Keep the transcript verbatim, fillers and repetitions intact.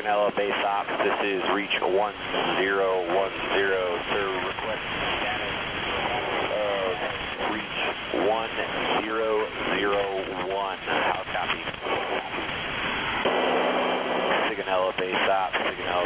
Sigonella Base Ops, this is reach one zero one zero, sir, request status of reach one zero zero one, how copy? Sigonella Base Ops, Sigonella